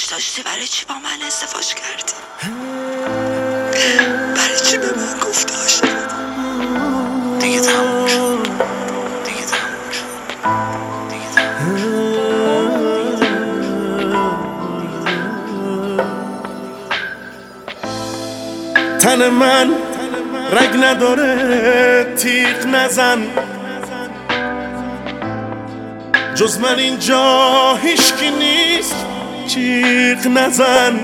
دوست داشتی برای چی با من ازدواج کردی؟ برای چی به من گفتی عاشقم؟ دیگه تموم شد. دیگه تموم شد. دیگه تموم شد. تن من رگ نداره، تیغ نزن، جز من اینجا هیچکی نیست، جیغ نزن.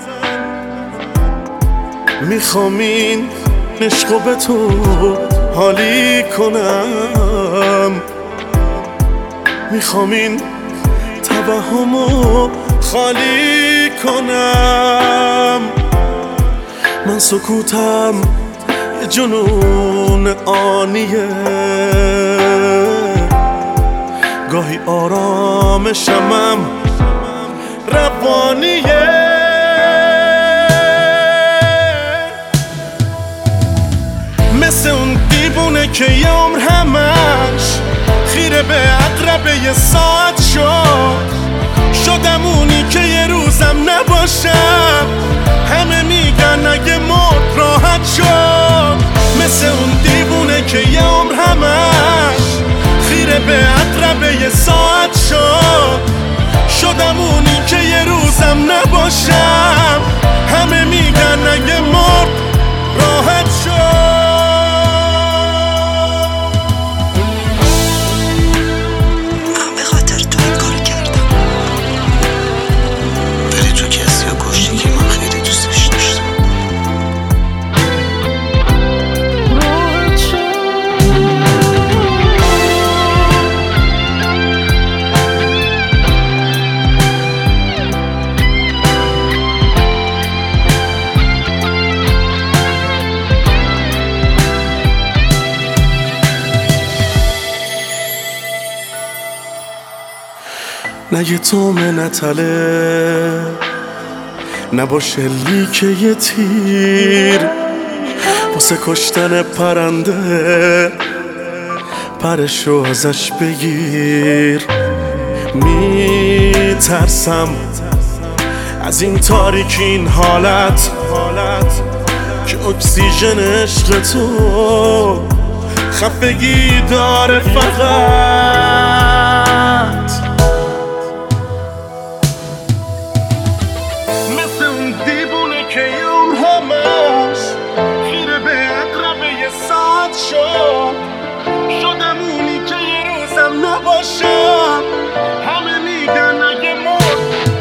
میخوام این عشقو به تو حالی کنم، میخوام این توهمو خالی کنم. من سکوتم یه جنون آنیه، گاهی آرامشمم روانیه. مثل اون دیوونه که یه عمر همش خیره به عقربه یه ساعت شدم اونی که یه روزم نباشم. همه میگن اگه مرد راحت شد. مثل اون دیوونه که یه عمر همش خیره به عقربه یه ساعت شدم اونی که یه روزم نباشم. همه میگن اگه مرد راحت شد. من به خاطر تو این کار کردم. ولی تو کسی رو کشتی که من خیلی دوستش داشتم. نه یه تومه نتله، نباشه لیک یه تیر واسه کشتن پرنده، پرشو ازش بگیر. میترسم از این تاریکی، این حالت که اکسیژن عشق تو خفگی داره فقط. مثل اون دیوونه که یوم همش خیره به عقربه یه ساعت شدم اونی که یه روزم نباشم. همه میگن اگه مرد.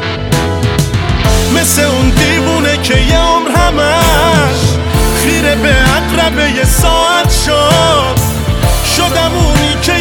مثل اون دیوونه که یه عمر همش خیره به عقربه یه ساعت شدم اونی که